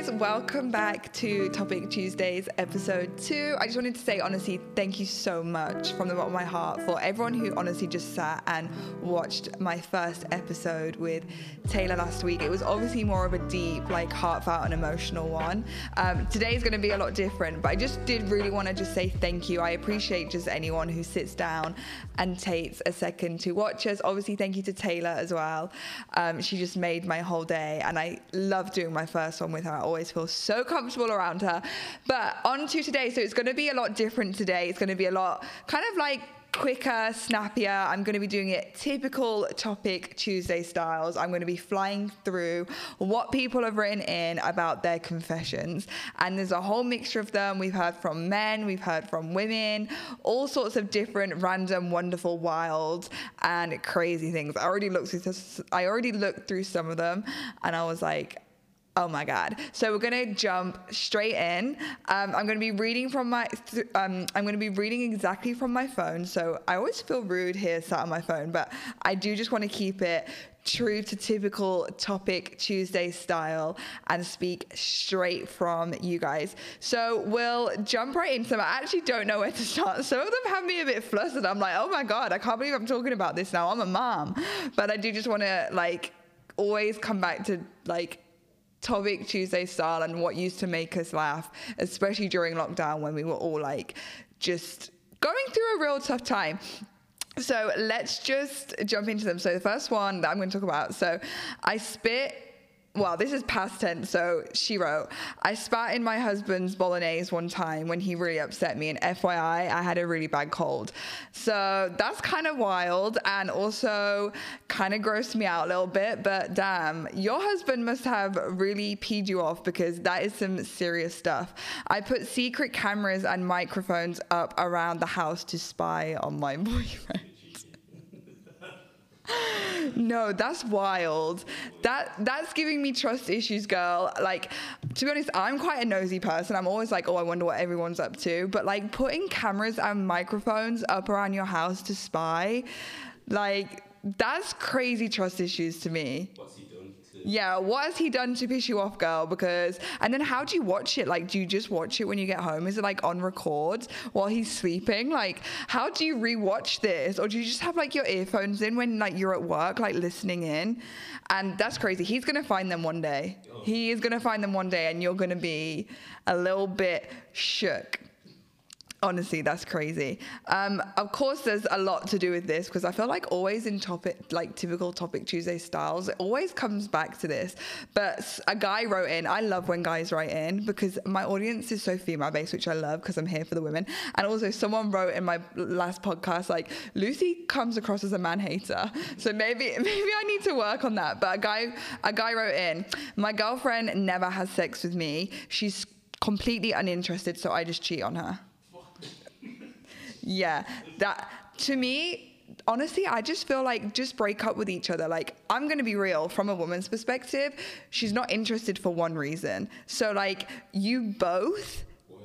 guys, welcome back to Topic Tuesdays episode 2. I just wanted to say honestly thank you so much from the bottom of my heart for everyone who honestly just sat and watched my first episode with Taylor last week. It was obviously more of a deep, like heartfelt and emotional one. Today is going to be a lot different, but I just did really want to just say thank you. I appreciate just anyone who sits down and takes a second to watch us. Obviously thank you to Taylor as well. She just made my whole day, and I love doing my first one with her. I always feel so comfortable around her. But on to today. So it's going to be a lot different today. It's going to be a lot kind of like quicker, snappier. I'm going to be doing it typical Topic Tuesday styles. I'm going to be flying through what people have written in about their confessions, and there's a whole mixture of them. We've heard from men, we've heard from women, all sorts of different random, wonderful, wild and crazy things. I already looked through some of them and I was like, oh my God. So we're going to jump straight in. I'm going to be reading exactly from my phone. So I always feel rude here sat on my phone, but I do just want to keep it true to typical Topic Tuesday style and speak straight from you guys. So we'll jump right into them. I actually don't know where to start. Some of them have me a bit flustered. I'm like, oh my God, I can't believe I'm talking about this now. I'm a mom. But I do just want to like always come back to like Topic Tuesday style and what used to make us laugh, especially during lockdown when we were all like just going through a real tough time. So let's just jump into them. So the first one that I'm going to talk about. So I spit. Well, this is past tense, so she wrote, I spat in my husband's bolognese one time when he really upset me, and FYI, I had a really bad cold. So that's kind of wild and also kind of grossed me out a little bit, but damn, your husband must have really peed you off because that is some serious stuff. I put secret cameras and microphones up around the house to spy on my boyfriend. No, that's wild. That's giving me trust issues, girl. Like, to be honest, I'm quite a nosy person. I'm always like, oh, I wonder what everyone's up to. But like putting cameras and microphones up around your house to spy, like that's crazy trust issues to me. What's he done to... Yeah, what has he done to piss you off, girl? Because, and then how do you watch it? Like, do you just watch it when you get home? Is it like on record while he's sleeping? Like, how do you rewatch this? Or do you just have like your earphones in when like you're at work, like listening in? And that's crazy. He's going to find them one day. Oh. He is going to find them one day, and you're going to be a little bit shook. Honestly, that's crazy. Of course, there's a lot to do with this because I feel like always in typical Topic Tuesday styles, it always comes back to this. But a guy wrote in, I love when guys write in because my audience is so female-based, which I love because I'm here for the women. And also someone wrote in my last podcast, like, Lucy comes across as a man-hater. So maybe I need to work on that. But a guy wrote in, my girlfriend never has sex with me. She's completely uninterested, so I just cheat on her. Yeah, that to me, honestly, I just feel like just break up with each other. Like, I'm going to be real from a woman's perspective. She's not interested for one reason. So like you both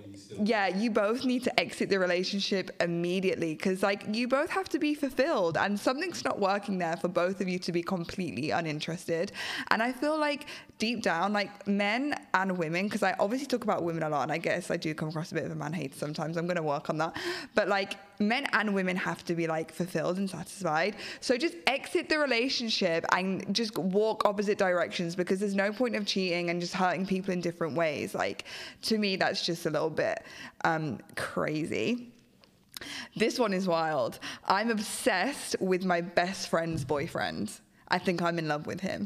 need to exit the relationship immediately because like you both have to be fulfilled and something's not working there for both of you to be completely uninterested. And I feel like deep down, like men and women, because I obviously talk about women a lot and I guess I do come across a bit of a man hater sometimes. I'm going to work on that. But like men and women have to be like fulfilled and satisfied. So just exit the relationship and just walk opposite directions because there's no point of cheating and just hurting people in different ways. Like to me, that's just a little bit crazy. This one is wild. I'm obsessed with my best friend's boyfriend. I think I'm in love with him.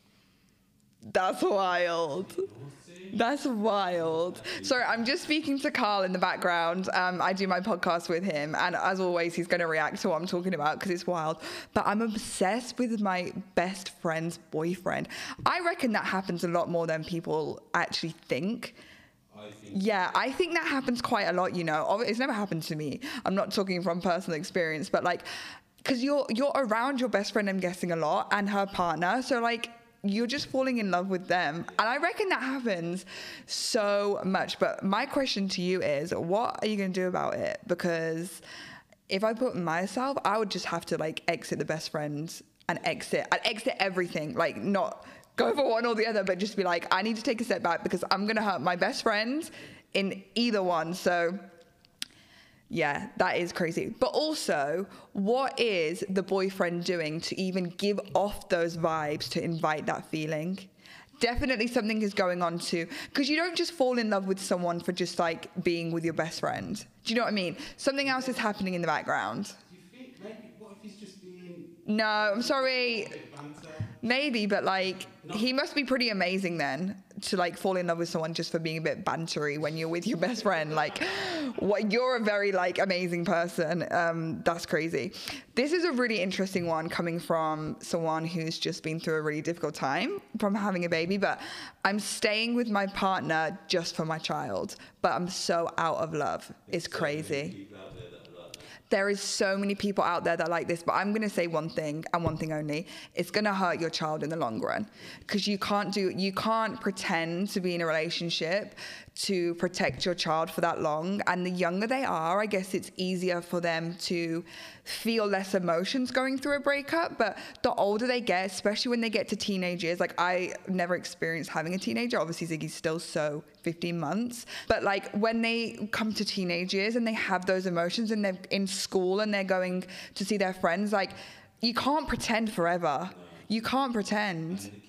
That's wild. That's wild. Sorry, I'm just speaking to Carl in the background. I do my podcast with him, and as always, he's going to react to what I'm talking about because it's wild. But I'm obsessed with my best friend's boyfriend. I reckon that happens a lot more than people actually think. Yeah, I think that happens quite a lot, you know. It's never happened to me. I'm not talking from personal experience, but like, because you're around your best friend, I'm guessing, a lot, and her partner. So like, you're just falling in love with them. And I reckon that happens so much. But my question to you is, what are you going to do about it? Because if I put myself, I would just have to like exit the best friends and exit everything. Like not go for one or the other, but just be like, I need to take a step back because I'm going to hurt my best friend in either one. So yeah, that is crazy. But also, what is the boyfriend doing to even give off those vibes to invite that feeling? Definitely something is going on too, because you don't just fall in love with someone for just like being with your best friend. Do you know what I mean? Something else is happening in the background. Do you think maybe, what if he's just being... No, I'm sorry. a bit banter? Maybe, but like he must be pretty amazing then to like fall in love with someone just for being a bit bantery when you're with your best friend. Like, what, you're a very like amazing person. That's crazy. This is a really interesting one coming from someone who's just been through a really difficult time from having a baby. But I'm staying with my partner just for my child, but I'm so out of love. It's crazy. There is so many people out there that are like this, but I'm going to say one thing and one thing only. It's going to hurt your child in the long run, because you can't pretend to be in a relationship to protect your child for that long. And the younger they are, I guess it's easier for them to feel less emotions going through a breakup. But the older they get, especially when they get to teenage years, like I never experienced having a teenager. Obviously Ziggy's still 15 months. But like when they come to teenage years and they have those emotions and they're in school and they're going to see their friends, like you can't pretend forever. No. You can't pretend. And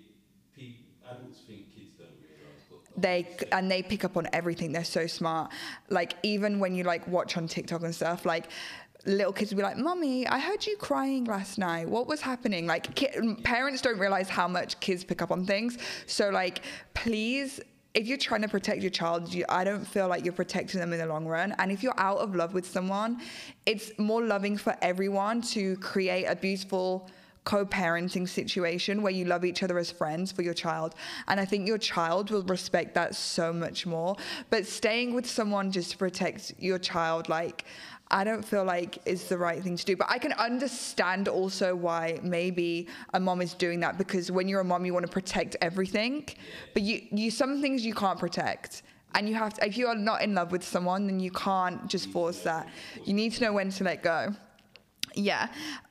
adults think kids don't realise. They pick up on everything. They're so smart. Like even when you like watch on TikTok and stuff, like little kids will be like, "Mommy, I heard you crying last night. What was happening?" Like parents don't realize how much kids pick up on things. So like, please, if you're trying to protect your child, I don't feel like you're protecting them in the long run. And if you're out of love with someone, it's more loving for everyone to create a beautiful co-parenting situation where you love each other as friends for your child. And I think your child will respect that so much more. But staying with someone just to protect your child, like, I don't feel like is the right thing to do. But I can understand also why maybe a mom is doing that, because when you're a mom, you want to protect everything, but you some things you can't protect. And you have to, if you are not in love with someone, then you can't just force that. You need to know when to let go. Yeah.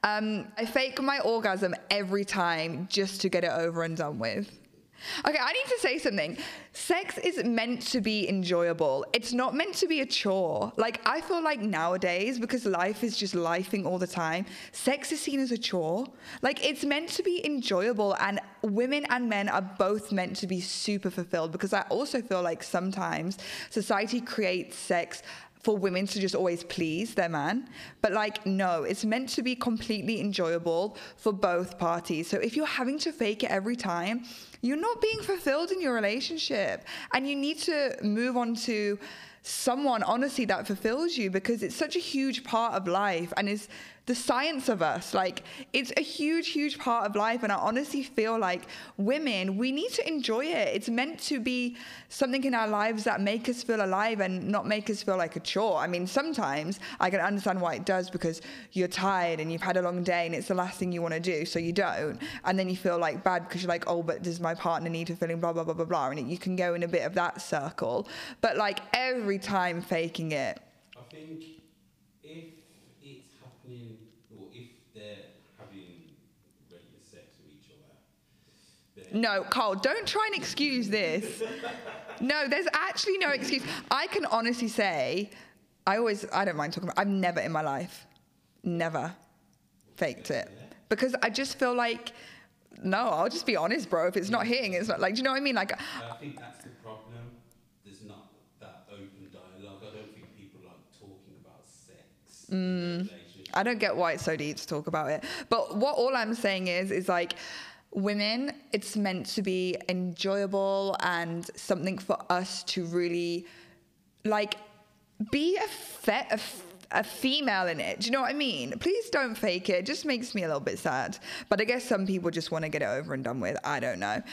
I fake my orgasm every time just to get it over and done with. Okay, I need to say something. Sex is meant to be enjoyable. It's not meant to be a chore. Like, I feel like nowadays, because life is just lifing all the time, sex is seen as a chore. Like, it's meant to be enjoyable, and women and men are both meant to be super fulfilled, because I also feel like sometimes society creates sex for women to just always please their man. But like, no, it's meant to be completely enjoyable for both parties. So if you're having to fake it every time, you're not being fulfilled in your relationship. And you need to move on to someone, honestly, that fulfills you, because it's such a huge part of life and is the science of us. Like, it's a huge, huge part of life. And I honestly feel like women, we need to enjoy it. It's meant to be something in our lives that make us feel alive and not make us feel like a chore. I mean, sometimes I can understand why it does, because you're tired and you've had a long day and it's the last thing you want to do, so you don't. And then you feel like bad because you're like, oh, but does my partner need to fill in blah, blah, blah, blah, blah. And you can go in a bit of that circle. But like every time faking it. I think if it's happening, or if they're having regular sex with each other, then... No, Carl, don't try and excuse this. No, there's actually no excuse. I can honestly say, I don't mind talking about, I've never in my life, never faked it. Because I just feel like, no, I'll just be honest, bro. If it's not hitting, it's not, like, do you know what I mean? Like, I think that's the problem. There's not that open dialogue. I don't think people like talking about sex. I don't get why it's so deep to talk about it. But all I'm saying is like, women, it's meant to be enjoyable and something for us to really, like, be a female in it. Do you know what I mean? Please don't fake it. It just makes me a little bit sad. But I guess some people just want to get it over and done with. I don't know.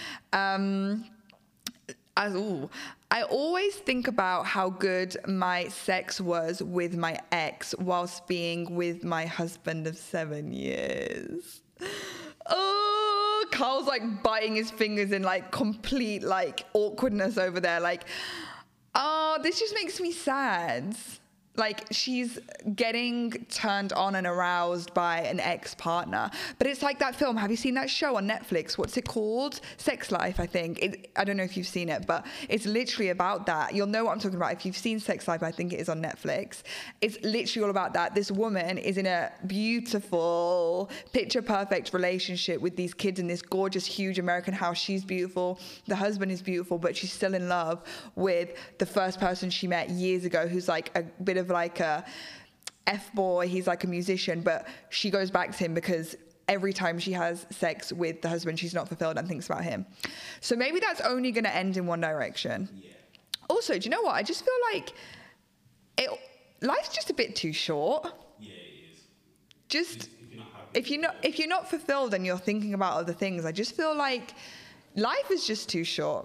I always think about how good my sex was with my ex whilst being with my husband of 7 years. Oh, Carl's like biting his fingers in like complete like awkwardness over there. Like, oh, this just makes me sad. Like, she's getting turned on and aroused by an ex-partner. But it's like that film. Have you seen that show on Netflix? What's it called? Sex Life, I think. I don't know if you've seen it, but it's literally about that. You'll know what I'm talking about if you've seen Sex Life. I think it is on Netflix. It's literally all about that. This woman is in a beautiful, picture-perfect relationship with these kids in this gorgeous, huge American house. She's beautiful. The husband is beautiful, but she's still in love with the first person she met years ago, who's like a bit of like a F-boy. He's like a musician, but she goes back to him because every time she has sex with the husband, she's not fulfilled and thinks about him. So maybe that's only going to end in one direction. Yeah. Also, do you know what? I just feel like life's just a bit too short. Yeah, it is. Just if you're not fulfilled and you're thinking about other things, I just feel like life is just too short.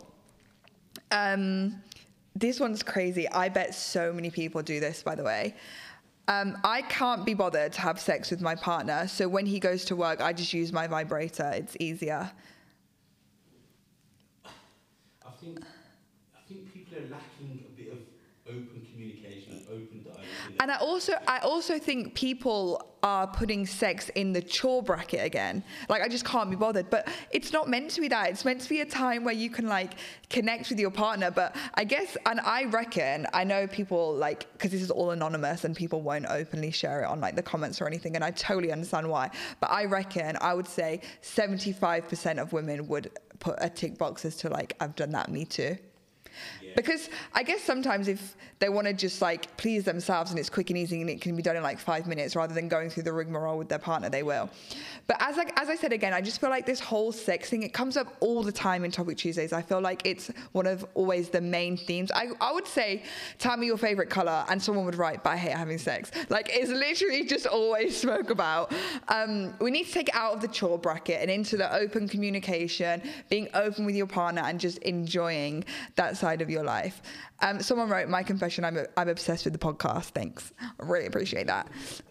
This one's crazy. I bet so many people do this, by the way. I can't be bothered to have sex with my partner, so when he goes to work, I just use my vibrator. It's easier. I think people are lacking a bit of open communication and open dialogue. And I also think people are putting sex in the chore bracket again. Like, I just can't be bothered. But it's not meant to be that. It's meant to be a time where you can like connect with your partner. But I guess, and I reckon, I know people like, because this is all anonymous and people won't openly share it on like the comments or anything, and I totally understand why. But I reckon, I would say 75% of women would put a tick box as to like, I've done that, me too. Yeah. Because I guess sometimes if they want to just like please themselves and it's quick and easy and it can be done in like 5 minutes rather than going through the rigmarole with their partner, they will. But as I said again, I just feel like this whole sex thing, it comes up all the time in Topic Tuesdays. I feel like it's one of always the main themes. I would say, tell me your favorite color, and someone would write, but I hate having sex. Like, it's literally just always spoke about. We need to take it out of the chore bracket and into the open communication, being open with your partner and just enjoying that side of your life. Someone wrote, my confession, I'm obsessed with the podcast. Thanks. I really appreciate that.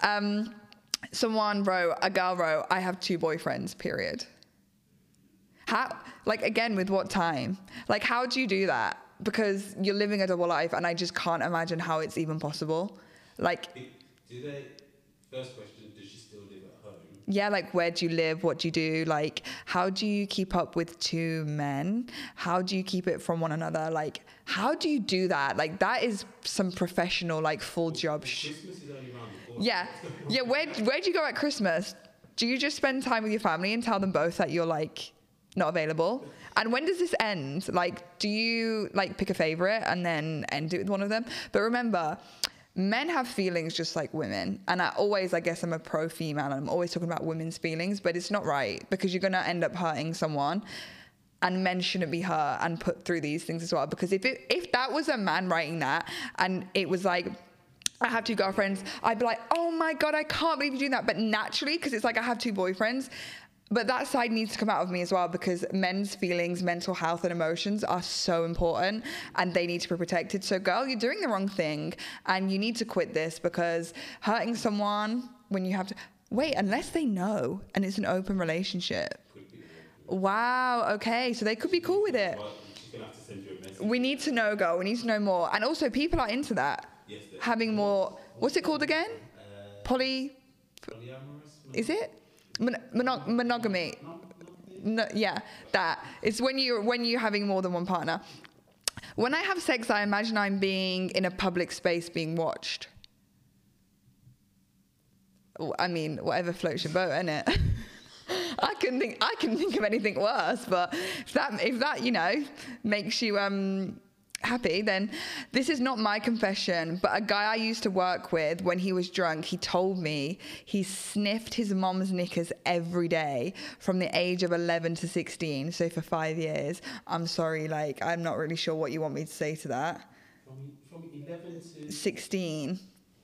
A girl wrote, I have 2 boyfriends, period. How, like, again, with what time? Like, how do you do that? Because you're living a double life and I just can't imagine how it's even possible. Like, first question, does she still live at home? Yeah, like, where do you live? What do you do? Like, how do you keep up with 2 men? How do you keep it from one another? Like, how do you do that? Like, that is some professional, like, full job. Christmas is only around the corner. Yeah. Where do you go at Christmas? Do you just spend time with your family and tell them both that you're, like, not available? And when does this end? Like, do you, like, pick a favorite and then end it with one of them? But remember, men have feelings just like women. And I guess I'm a pro-female and I'm always talking about women's feelings, but it's not right because you're going to end up hurting someone. And men shouldn't be hurt and put through these things as well. Because if that was a man writing that and it was like, I have 2 girlfriends, I'd be like, oh my God, I can't believe you're doing that. But naturally, because it's like I have 2 boyfriends, but that side needs to come out of me as well, because men's feelings, mental health and emotions are so important and they need to be protected. So girl, you're doing the wrong thing and you need to quit this, because hurting someone when you have to, wait, unless they know and it's an open relationship. Wow, okay, so they could be cool with it. She's gonna have to send you a message. We need to know, girl, we need to know more. And also people are into that. Yes, having more, what's it called again? Polyamorous? Is it? Monogamy. No, yeah, that. It's when you're having more than one partner. When I have sex, I imagine I'm being in a public space being watched. I mean, whatever floats your boat, innit? I can think of anything worse, but if that makes you happy, then this is not my confession. But a guy I used to work with, when he was drunk, he told me he sniffed his mom's knickers every day from the age of 11 to 16, so for 5 years. I'm sorry, like, I'm not really sure what you want me to say to that. From 11 to 16.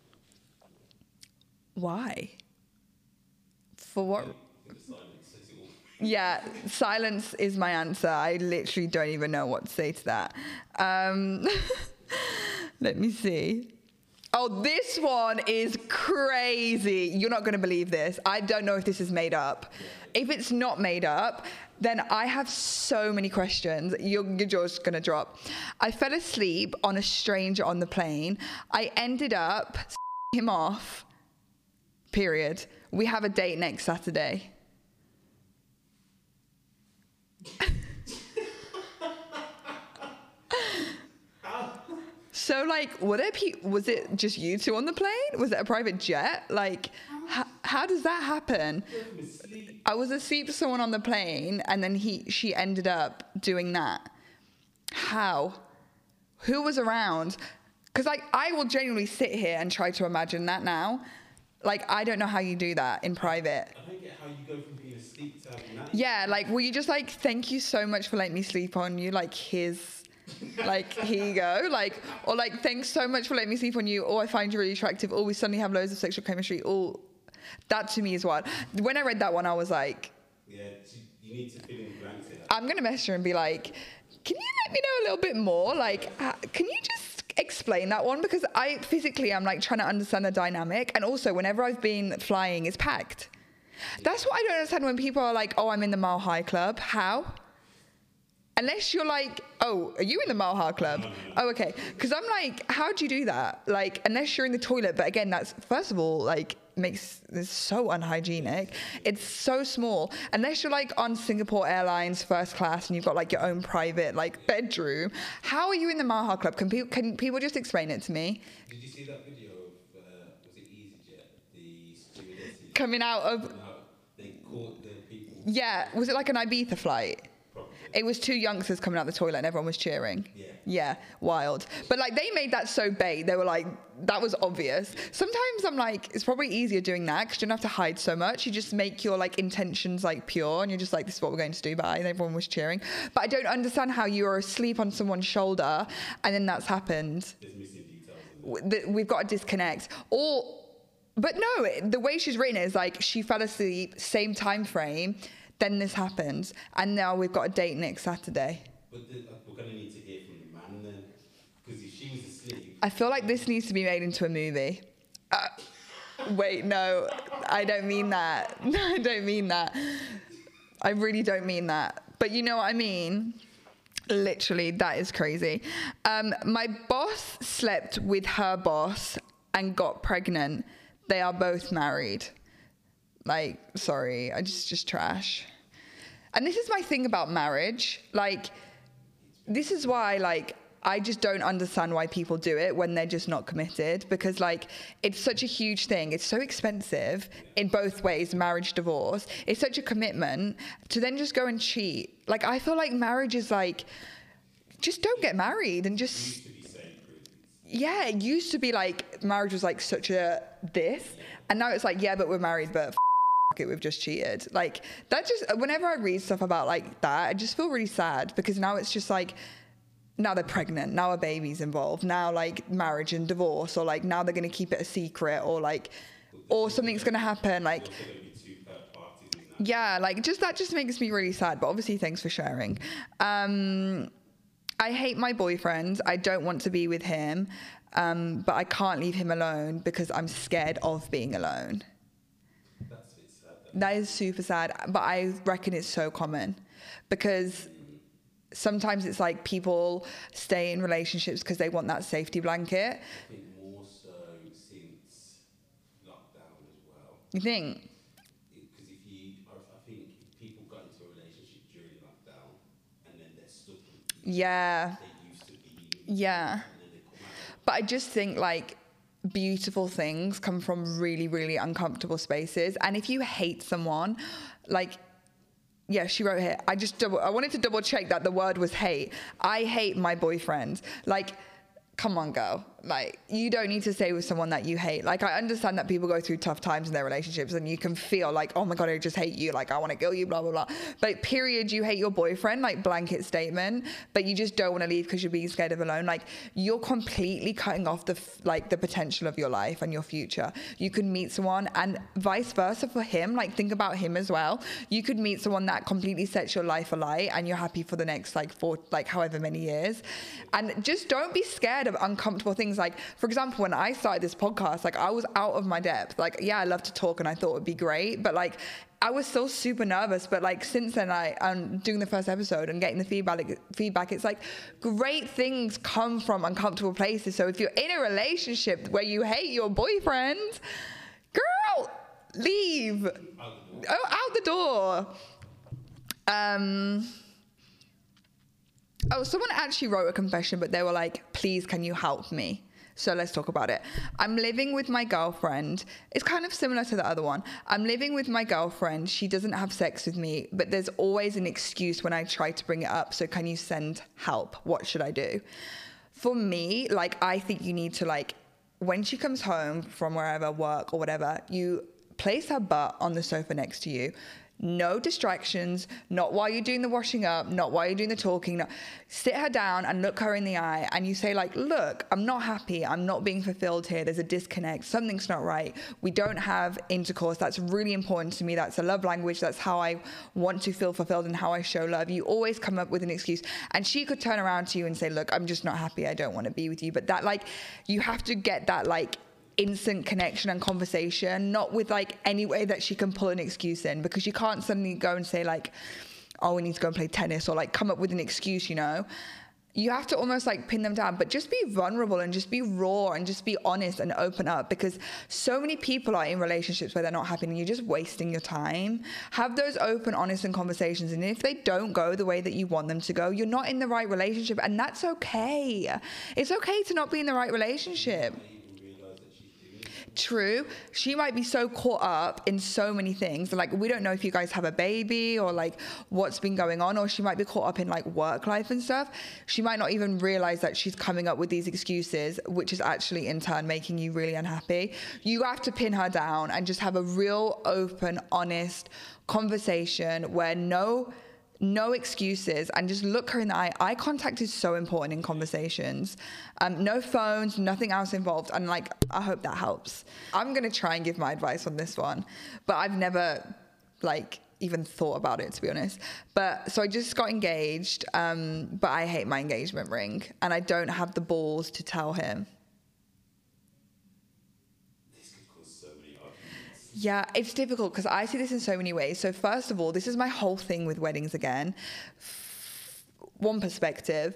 Why? For what? Yeah, silence is my answer. I literally don't even know what to say to that. Let me see. Oh, this one is crazy. You're not going to believe this. I don't know if this is made up. If it's not made up, then I have so many questions. Your jaw's going to drop. I fell asleep on a stranger on the plane. I ended up him off. Period. We have a date next Saturday. So, like, was it just you two on the plane? Was it a private jet? Like, how does that happen? I was asleep with someone on the plane, and then she ended up doing that. How? Who was around? Because, like, I will genuinely sit here and try to imagine that now. Like, I don't know how you do that in private. I don't get how you go from being asleep to having that. Yeah, like, were you just like, thank you so much for letting me sleep on you? Like, like, here you go. Like, or like, thanks so much for letting me sleep on you. Or I find you really attractive. Or we suddenly have loads of sexual chemistry. Or that to me is wild. When I read that one, I was like, yeah, you need to fill in the blanks here. I'm going to message her and be like, can you let me know a little bit more? Like, can you just explain that one? Because I'm like trying to understand the dynamic. And also, whenever I've been flying, it's packed. That's what I don't understand when people are like, oh, I'm in the Mile High Club. How? Unless you're like, oh, are you in the Mile High Club? No. Oh, okay. Because I'm like, how do you do that? Like, unless you're in the toilet. But again, that's, first of all, like, makes this so unhygienic. It's so small. Unless you're like on Singapore Airlines first class and you've got like your own private like bedroom. How are you in the Mile High Club? Can people just explain it to me? Did you see that video of, was it EasyJet, the stewardesses? Coming out of... No, they caught the people. Yeah. Was it like an Ibiza flight? Probably. It was two youngsters coming out the toilet and everyone was cheering. Yeah. Yeah, wild. But like they made that so bait. They were like, that was obvious. Sometimes I'm like, it's probably easier doing that because you don't have to hide so much. You just make your like intentions like pure and you're just like, this is what we're going to do. Bye. And everyone was cheering. But I don't understand how you are asleep on someone's shoulder and then that's happened. There's missing details. We've got to disconnect. But no, the way she's written it is like she fell asleep, same time frame. Then this happens, and now we've got a date next Saturday. But we're going to need to hear from the man then, because if she was asleep... I feel like this needs to be made into a movie. Wait, no, I don't mean that. No, I don't mean that. I really don't mean that. But you know what I mean? Literally, that is crazy. My boss slept with her boss and got pregnant. They are both married. Like, sorry, I just trash. And this is my thing about marriage. Like, this is why, like, I just don't understand why people do it when they're just not committed. Because, like, it's such a huge thing. It's so expensive in both ways, marriage, divorce. It's such a commitment to then just go and cheat. Like, I feel like marriage is like, just don't get married and just... Used to be sacred. Yeah, it used to be like, marriage was like such a this. And now it's like, yeah, but we're married, but it, we've just cheated. Like, that just, whenever I read stuff about like that, I just feel really sad because now it's just like, now they're pregnant, now a baby's involved, now like marriage and divorce, or like now they're going to keep it a secret, or like, or something's going to happen. Like, yeah, like just that just makes me really sad. But obviously, thanks for sharing. I hate my boyfriend. I don't want to be with him, but I can't leave him alone because I'm scared of being alone. That's a bit sad. That is super sad, but I reckon it's so common because sometimes it's like people stay in relationships because they want that safety blanket. I think more so since lockdown as well. You think? Because I think if people got into a relationship during lockdown and then they're stuck with people Yeah. they used to be with, Yeah. and then they come out. But I just think like beautiful things come from really, really uncomfortable spaces. And if you hate someone, like, yeah, she wrote here, I wanted to double check that the word was hate. I hate my boyfriend. Like, come on, girl. Like, you don't need to stay with someone that you hate. Like, I understand that people go through tough times in their relationships and you can feel like, oh my God, I just hate you. Like, I want to kill you, blah, blah, blah. But period, you hate your boyfriend, like blanket statement, but you just don't want to leave because you're being scared of alone. Like, you're completely cutting off the potential of your life and your future. You could meet someone and vice versa for him. Like, think about him as well. You could meet someone that completely sets your life alight and you're happy for the next however many years. And just don't be scared of uncomfortable things. Like, for example, when I started this podcast, like I was out of my depth. Like, yeah, I love to talk and I thought it would be great, but like I was still super nervous. But like since then, I'm doing the first episode and getting the feedback. It's like great things come from uncomfortable places. So if you're in a relationship where you hate your boyfriend, girl, leave. Out the door. Someone actually wrote a confession, but they were like, please, can you help me? So let's talk about it. I'm living with my girlfriend. It's kind of similar to the other one. I'm living with my girlfriend. She doesn't have sex with me, but there's always an excuse when I try to bring it up. So can you send help? What should I do? For me, like, I think you need to, like, when she comes home from wherever, work or whatever, you place her butt on the sofa next to you. No distractions, not while you're doing the washing up, not while you're doing the talking. No. Sit her down and look her in the eye and you say like, look, I'm not happy. I'm not being fulfilled here. There's a disconnect. Something's not right. We don't have intercourse. That's really important to me. That's a love language. That's how I want to feel fulfilled and how I show love. You always come up with an excuse. And she could turn around to you and say, look, I'm just not happy. I don't want to be with you. But that, like, you have to get that, like, instant connection and conversation, not with like any way that she can pull an excuse in, because you can't suddenly go and say like, oh, we need to go and play tennis, or like come up with an excuse, you know. You have to almost like pin them down, but just be vulnerable and just be raw and just be honest and open up, because so many people are in relationships where they're not happy and you're just wasting your time. Have those open, honest and conversations, and if they don't go the way that you want them to go, you're not in the right relationship, and that's okay. It's okay to not be in the right relationship. True. She might be so caught up in so many things. Like, we don't know if you guys have a baby or like what's been going on, or she might be caught up in like work life and stuff. She might not even realize that she's coming up with these excuses, which is actually in turn making you really unhappy. You have to pin her down and just have a real open, honest conversation where no excuses, and just look her in the eye. Eye contact is so important in conversations. No phones, nothing else involved. And like, I hope that helps. I'm going to try and give my advice on this one, but I've never like even thought about it, to be honest. But so I just got engaged, but I hate my engagement ring and I don't have the balls to tell him. Yeah, it's difficult because I see this in so many ways. So first of all, this is my whole thing with weddings again. One perspective,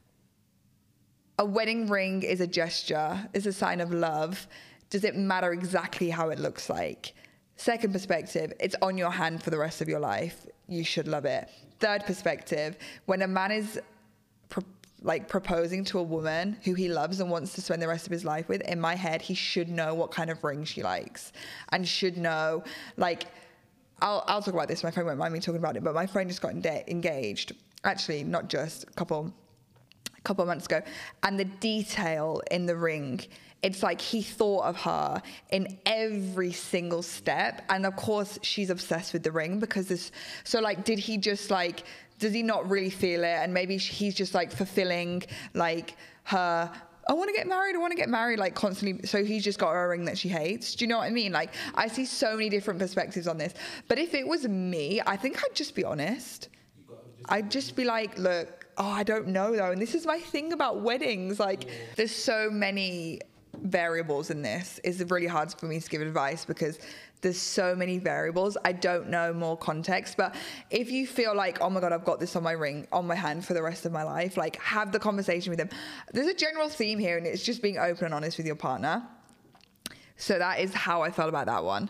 a wedding ring is a gesture, is a sign of love. Does it matter exactly how it looks like? Second perspective, it's on your hand for the rest of your life. You should love it. Third perspective, when a man is proposing to a woman who he loves and wants to spend the rest of his life with, in my head, he should know what kind of ring she likes, and should know, like, I'll talk about this. My friend won't mind me talking about it, but my friend just got engaged. Actually, not just a couple months ago. And the detail in the ring, it's like he thought of her in every single step. And of course, she's obsessed with the ring because this, so like, did he just like, does he not really feel it? And maybe he's just like fulfilling like her, I want to get married, like constantly. So he's just got her a ring that she hates. Do you know what I mean? Like, I see so many different perspectives on this. But if it was me, I think I'd just be honest. I'd just be like, look, I don't know though. And this is my thing about weddings. Like, there's so many variables in this. It's really hard for me to give advice because there's so many variables. I don't know more context. But if you feel like, oh my God, I've got this on my hand for the rest of my life, like, have the conversation with them. There's a general theme here, and it's just being open and honest with your partner. So that is how I felt about that one.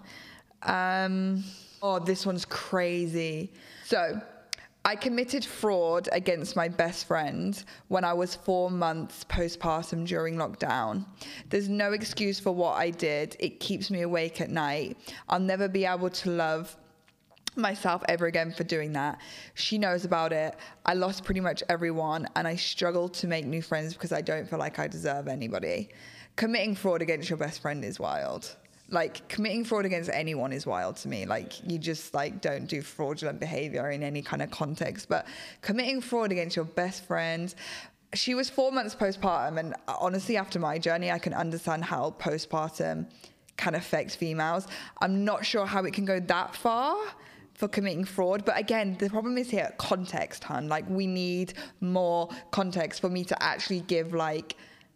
This one's crazy. So I committed fraud against my best friend when I was 4 months postpartum during lockdown. There's no excuse for what I did. It keeps me awake at night. I'll never be able to love myself ever again for doing that. She knows about it. I lost pretty much everyone, and I struggle to make new friends because I don't feel like I deserve anybody. Committing fraud against your best friend is wild. Like, committing fraud against anyone is wild to me. Like, you just, like, don't do fraudulent behavior in any kind of context. But committing fraud against your best friend, she was 4 months postpartum. And honestly, after my journey, I can understand how postpartum can affect females. I'm not sure how it can go that far for committing fraud. But again, the problem is here, context, hun. Like, we need more context for me to actually give, like,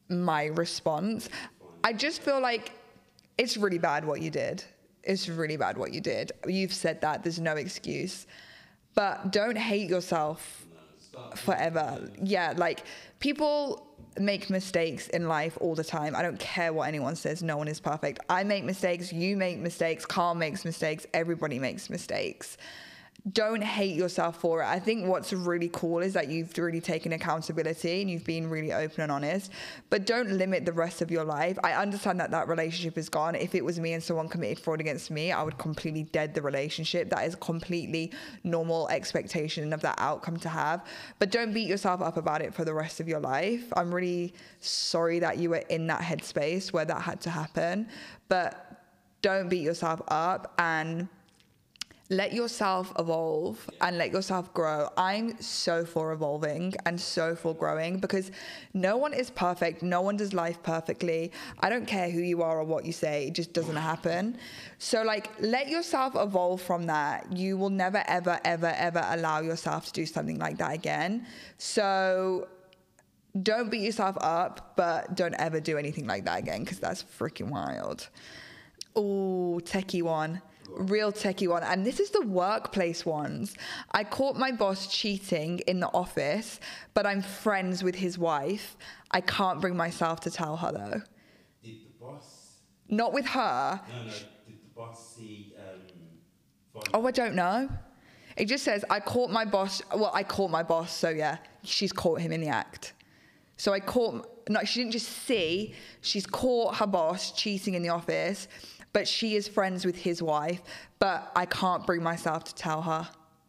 my response. I just feel like it's really bad what you did. It's really bad what you did. You've said that. There's no excuse. But don't hate yourself forever. Yeah, like, people make mistakes in life all the time. I don't care what anyone says. No one is perfect. I make mistakes. You make mistakes. Carl makes mistakes. Everybody makes mistakes. Don't hate yourself for it. I think what's really cool is that you've really taken accountability and you've been really open and honest, but don't limit the rest of your life. I understand that that relationship is gone. If it was me and someone committed fraud against me, I would completely dead the relationship. That is a completely normal expectation of that outcome to have, but don't beat yourself up about it for the rest of your life. I'm really sorry that you were in that headspace where that had to happen, but don't beat yourself up and let yourself evolve and let yourself grow. I'm so for evolving and so for growing, because no one is perfect. No one does life perfectly. I don't care who you are or what you say. It just doesn't happen. So, like, let yourself evolve from that. You will never, ever, ever, ever allow yourself to do something like that again. So don't beat yourself up, but don't ever do anything like that again, because that's freaking wild. Oh, techie one. Real techie one. And this is the workplace ones. I caught my boss cheating in the office, but I'm friends with his wife. I can't bring myself to tell her, though. Did the boss... Not with her. No. Did the boss see... Oh, I don't know. It just says, I caught my boss. Well, I caught my boss. So, yeah, she's caught him in the act. So I caught... No, she didn't just see. She's caught her boss cheating in the office, but she is friends with his wife, but I can't bring myself to tell her.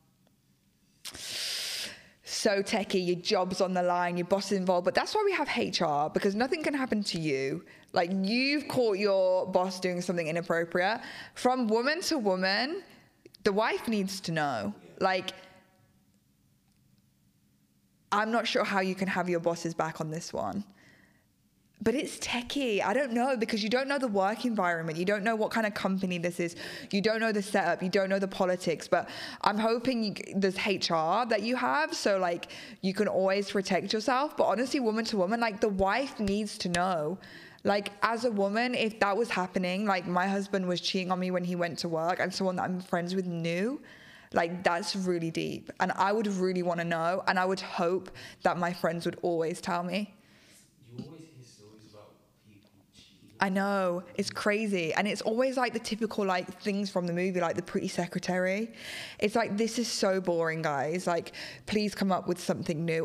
So techie, your job's on the line, your boss is involved, but that's why we have HR, because nothing can happen to you. Like, you've caught your boss doing something inappropriate. From woman to woman, the wife needs to know. Like, I'm not sure how you can have your boss's back on this one. But it's techie. I don't know, because you don't know the work environment. You don't know what kind of company this is. You don't know the setup. You don't know the politics. But I'm hoping there's HR that you have, so, like, you can always protect yourself. But honestly, woman to woman, like, the wife needs to know. Like, as a woman, if that was happening, like, my husband was cheating on me when he went to work and someone that I'm friends with knew, like, that's really deep. And I would really want to know. And I would hope that my friends would always tell me. You always hear stories about people cheating. I know, it's crazy. And it's always like the typical, like, things from the movie, like The Pretty Secretary. It's like, this is so boring, guys. Like, please come up with something new.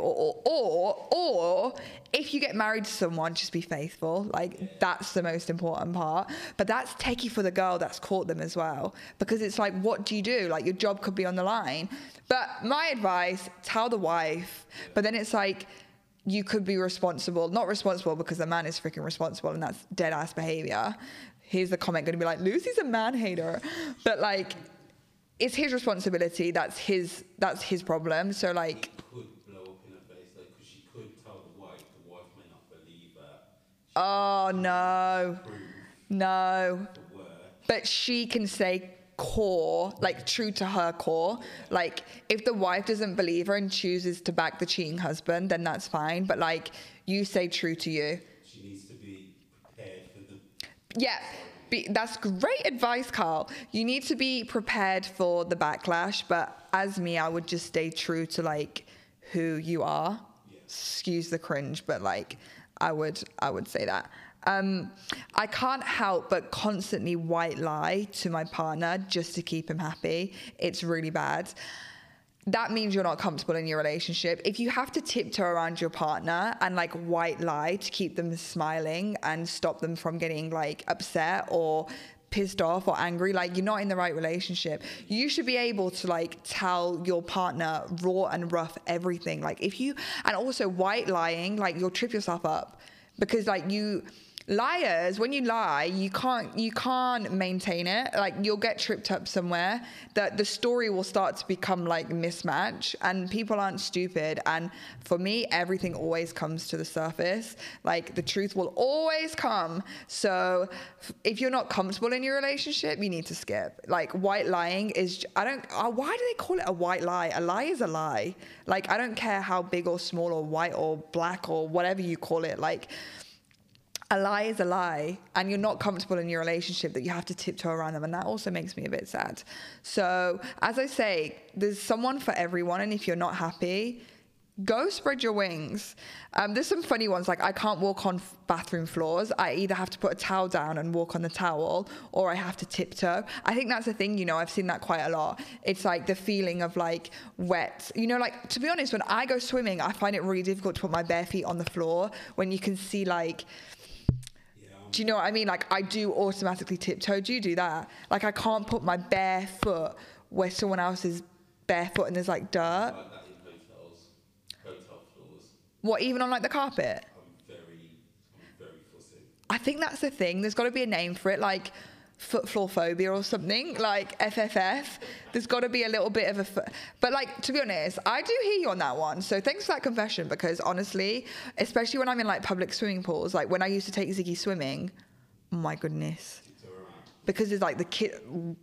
Or if you get married to someone, just be faithful. Like, that's the most important part. But that's techie for the girl that's caught them as well. Because it's like, what do you do? Like, your job could be on the line. But my advice, tell the wife. But then it's like, you could be responsible, not responsible because the man is freaking responsible and that's dead ass behavior. Here's the comment going to be like, Lucy's a man hater. But, like, it's his responsibility. That's his problem. So, like, It could blow up in her face, like, because she could tell the wife may not believe her. oh no, Prove no. the work. But she can say core, like, true to her core. Like, if the wife doesn't believe her and chooses to back the cheating husband, then that's fine. But, like, you say true to you. She needs to be prepared for the... Yeah, that's great advice, Carl. You need to be prepared for the backlash. But as me, I would just stay true to, like, who you are. Yeah. Excuse the cringe, but, like, I would say that. I can't help but constantly white lie to my partner just to keep him happy. It's really bad. That means you're not comfortable in your relationship. If you have to tiptoe around your partner and, like, white lie to keep them smiling and stop them from getting, like, upset or pissed off or angry, like, you're not in the right relationship. You should be able to, like, tell your partner raw and rough everything. Like, and also white lying, like, you'll trip yourself up because, like, liars, when you lie, you can't maintain it. Like, you'll get tripped up somewhere. The story will start to become, like, mismatch, and people aren't stupid. And for me, everything always comes to the surface. Like, the truth will always come. So if you're not comfortable in your relationship, you need to skip. Like, white lying is, why do they call it a white lie? A lie is a lie. Like, I don't care how big or small or white or black or whatever you call it. Like, a lie is a lie, and you're not comfortable in your relationship, that you have to tiptoe around them, and that also makes me a bit sad. So as I say, there's someone for everyone, and if you're not happy, go spread your wings. There's some funny ones, like I can't walk on bathroom floors. I either have to put a towel down and walk on the towel, or I have to tiptoe. I think that's the thing, you know, I've seen that quite a lot. It's like the feeling of like wet, you know, like to be honest, when I go swimming, I find it really difficult to put my bare feet on the floor when you can see like, do you know what I mean? Like I do automatically tiptoe. Do you do that? Like I can't put my bare foot where someone else is barefoot and there's like dirt. Like that in hotel floors. What, even on like the carpet? I'm very fussy. I think that's the thing. There's got to be a name for it, like foot floor phobia or something, like FFF. There's got to be a little bit of a foot. But like, to be honest, I do hear you on that one. So thanks for that confession, because honestly, especially when I'm in like public swimming pools, like when I used to take Ziggy swimming, oh my goodness. Because it's like the kid...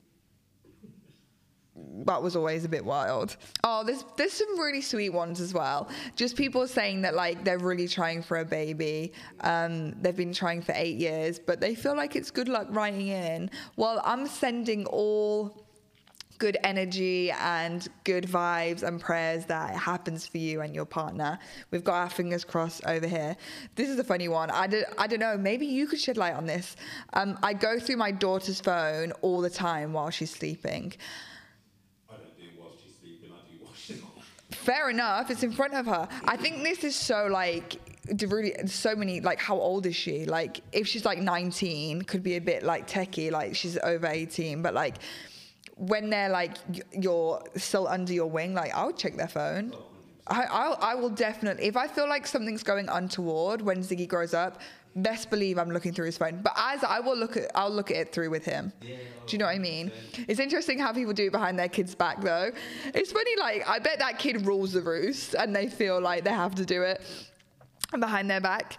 That was always a bit wild. Oh, there's some really sweet ones as well. Just people saying that like they're really trying for a baby. They've been trying for 8 years, but they feel like it's good luck writing in. Well, I'm sending all good energy and good vibes and prayers that it happens for you and your partner. We've got our fingers crossed over here. This is a funny one. I don't know, maybe you could shed light on this. I go through my daughter's phone all the time while she's sleeping. Fair enough, it's in front of her. I think this is so like, really, so many, like how old is she? Like if she's like 19, could be a bit like techie, like she's over 18, but like when they're like, you're still under your wing, like I would check their phone. I will definitely, if I feel like something's going untoward when Ziggy grows up, best believe I'm looking through his phone. But as I'll look at it through with him. Yeah, do you know what I mean? It's interesting how people do it behind their kids' back though. It's funny, like I bet that kid rules the roost and they feel like they have to do it behind their back.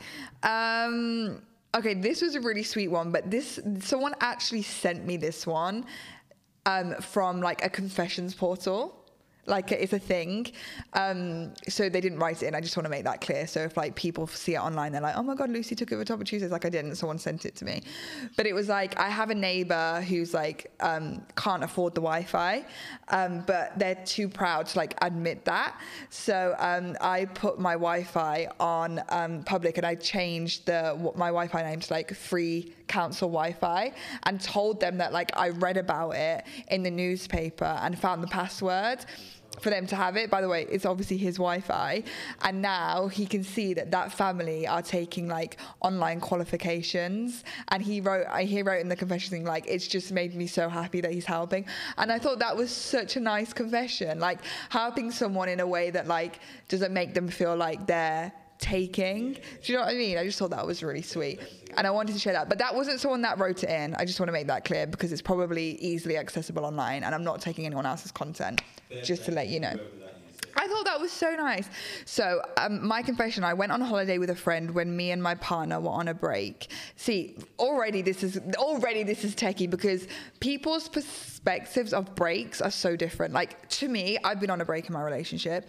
Okay, this was a really sweet one, but someone actually sent me this one from like a confessions portal. Like it's a thing, so they didn't write it in. I just want to make that clear. So if like people see it online, they're like, "Oh my God, Lucy took over Topic Tuesdays." Like I didn't. Someone sent it to me, but it was like I have a neighbor who's like can't afford the Wi-Fi, but they're too proud to like admit that. So I put my Wi-Fi on public, and I changed my Wi-Fi name to like free council Wi-Fi, and told them that like I read about it in the newspaper and found the password for them to have it. By the way, it's obviously his Wi-Fi, and now he can see that family are taking like online qualifications, and he wrote in the confession thing like, it's just made me so happy that he's helping. And I thought that was such a nice confession, like helping someone in a way that like doesn't make them feel like they're taking. Do you know what I mean? I just thought that was really sweet, and I wanted to share that. But that wasn't someone that wrote it in. I just want to make that clear, because it's probably easily accessible online, and I'm not taking anyone else's content, just to let you know. I thought that was so nice. So my confession, I went on holiday with a friend when me and my partner were on a break. See, already this is techie, because people's perspectives of breaks are so different. Like to me, I've been on a break in my relationship.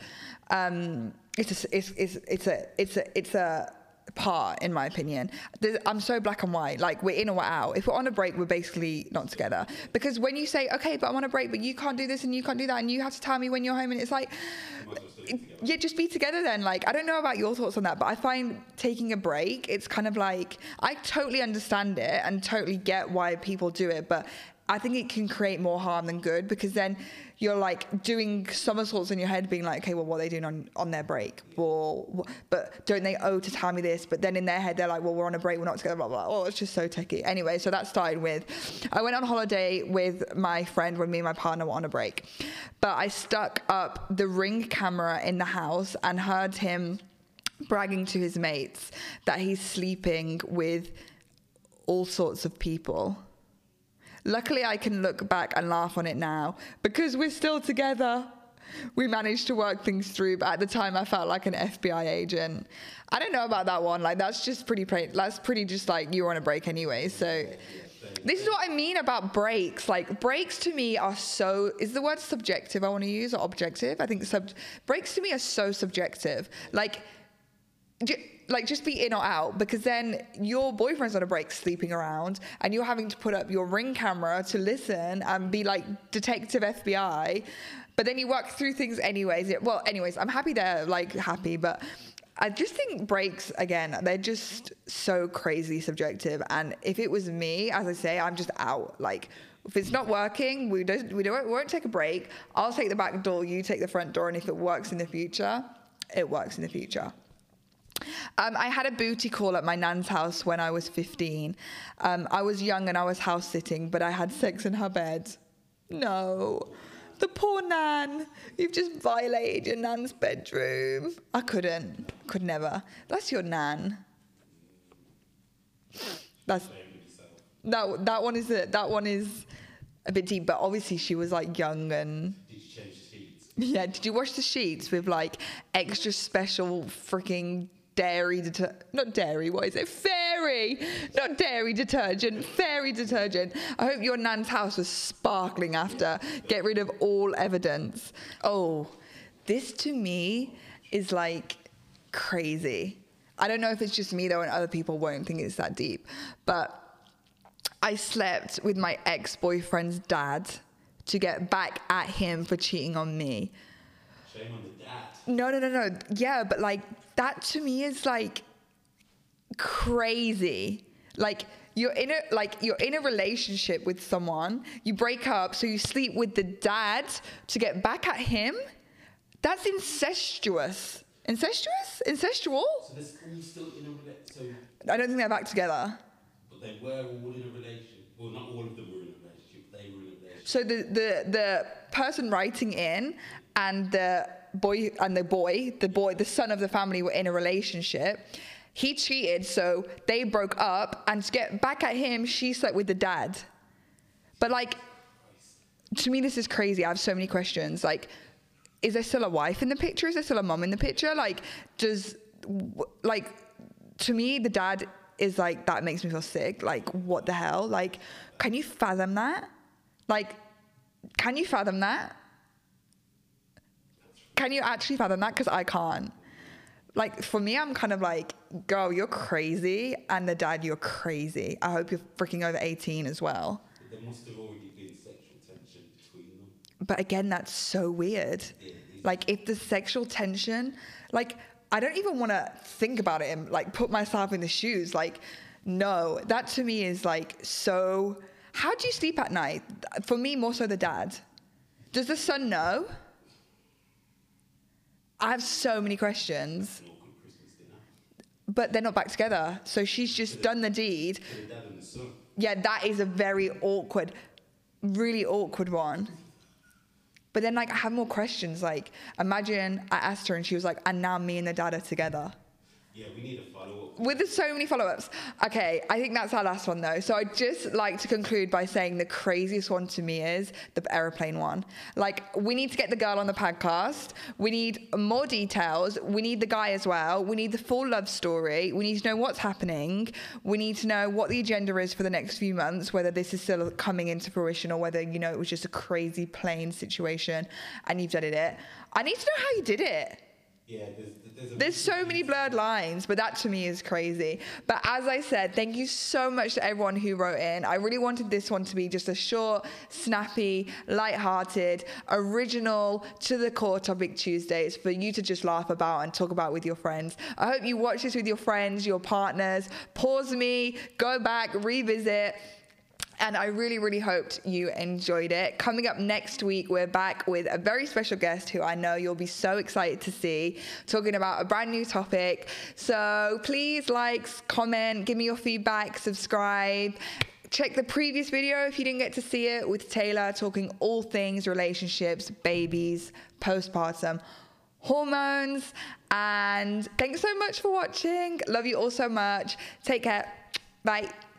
It's a part, in my opinion. I'm so black and white. Like we're in or we're out. If we're on a break, we're basically not together. Because when you say, okay, but I'm on a break, but you can't do this and you can't do that, and you have to tell me when you're home, and it's like, yeah, just be together then. Like I don't know about your thoughts on that, but I find taking a break, it's kind of like, I totally understand it and totally get why people do it, but I think it can create more harm than good, because then you're like doing somersaults in your head, being like, okay, well, what are they doing on their break? Well, but don't they owe to tell me this? But then in their head, they're like, well, we're on a break, we're not together, blah, blah, blah. Oh, it's just so techie. Anyway, so that started with, I went on holiday with my friend when me and my partner were on a break. But I stuck up the Ring camera in the house and heard him bragging to his mates that he's sleeping with all sorts of people. Luckily, I can look back and laugh on it now, because we're still together. We managed to work things through, but at the time I felt like an FBI agent. I don't know about that one. Like that's pretty just like you were on a break anyway. So this is what I mean about breaks. Like breaks to me are so, is the word subjective I want to use, or objective? I think breaks to me are so subjective. Like like just be in or out, because then your boyfriend's on a break sleeping around and you're having to put up your Ring camera to listen and be like detective FBI, but then you work through things anyways. Well, anyways, I'm happy they're like happy, but I just think breaks, again, they're just so crazy subjective. And if it was me, as I say, I'm just out. Like, if it's not working, we won't take a break. I'll take the back door, you take the front door, and if it works in the future, it works in the future. I had a booty call at my nan's house when I was 15. I was young and I was house sitting, but I had sex in her bed. No. The poor nan. You've just violated your nan's bedroom. I could never. That's your nan. That one is a bit deep, but obviously she was like young and. Did you change the sheets? Yeah. Did you wash the sheets with like extra special freaking dairy not dairy, what is it? Fairy, not dairy detergent, fairy detergent. I hope your nan's house was sparkling after. Get rid of all evidence. Oh, this to me is like crazy. I don't know if it's just me though, and other people won't think it's that deep, but I slept with my ex-boyfriend's dad to get back at him for cheating on me. Shame on the dad. No. Yeah, but like that to me is like crazy. Like you're in a relationship with someone, you break up, so you sleep with the dad to get back at him. That's incestuous. Incestual? So they're all still in a relationship. I don't think they're back together. But they were all in a relationship. Well, not all of them were in a relationship. They were in a relationship. So the person writing in and the son of the family were in a relationship. He cheated, so they broke up, and to get back at him, she slept with the dad. But like, to me, this is crazy. I have so many questions. Like, is there still a wife in the picture? Is there still a mom in the picture? Like, to me, the dad is like, that makes me feel sick. Like, what the hell? Like, can you fathom that? Like, can you fathom that? Can you actually fathom that? Because I can't. Like, for me, I'm kind of like, girl, you're crazy. And the dad, you're crazy. I hope you're freaking over 18 as well. There must have already been sexual tension between them. But again, that's so weird. Like, if the sexual tension, like, I don't even want to think about it and, like, put myself in the shoes. Like, no, that to me is, like, so... How do you sleep at night? For me, more so the dad. Does the son know? I have so many questions. But they're not back together. So she's just done the deed. Yeah, that is a very awkward, really awkward one. But then, like, I have more questions. Like, imagine I asked her and she was like, and now me and the dad are together. Yeah, we need a follow-up. With so many follow-ups. Okay, I think that's our last one, though. So I'd just like to conclude by saying the craziest one to me is the aeroplane one. Like, we need to get the girl on the podcast. We need more details. We need the guy as well. We need the full love story. We need to know what's happening. We need to know what the agenda is for the next few months, whether this is still coming into fruition or whether, you know, it was just a crazy plane situation and you've done it. I need to know how you did it. Yeah, there's so many blurred lines, but that to me is crazy. But as I said, thank you so much to everyone who wrote in. I really wanted this one to be just a short, snappy, light-hearted, original, to the core topic Tuesdays for you to just laugh about and talk about with your friends. I hope you watch this with your friends, your partners. Pause me, go back, revisit. And I really, really hoped you enjoyed it. Coming up next week, we're back with a very special guest who I know you'll be so excited to see, talking about a brand new topic. So please like, comment, give me your feedback, subscribe. Check the previous video if you didn't get to see it with Taylor, talking all things relationships, babies, postpartum, hormones. And thanks so much for watching. Love you all so much. Take care. Bye.